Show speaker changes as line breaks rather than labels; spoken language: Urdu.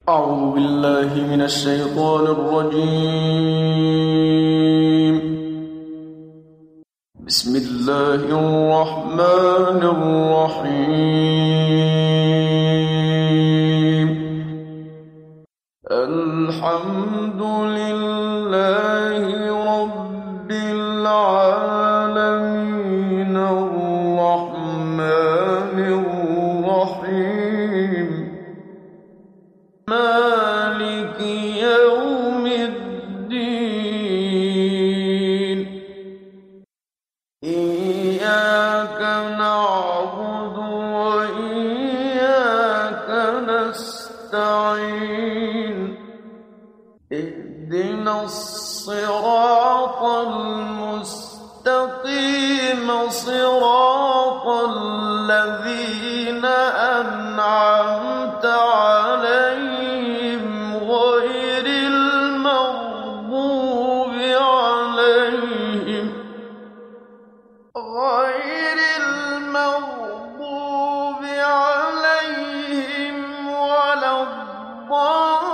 أعوذ بالله من الشيطان الرجيم. بسم الله الرحمن الرحيم. الحمد لله رب العالمين الرحمن الرحيم مالك يوم الدين. إياك نعبد وإياك نستعين. اهدنا الصراط المستقيم صراط الذين أنعمت عليهم غير المغضوب عليهم ولا الضالين.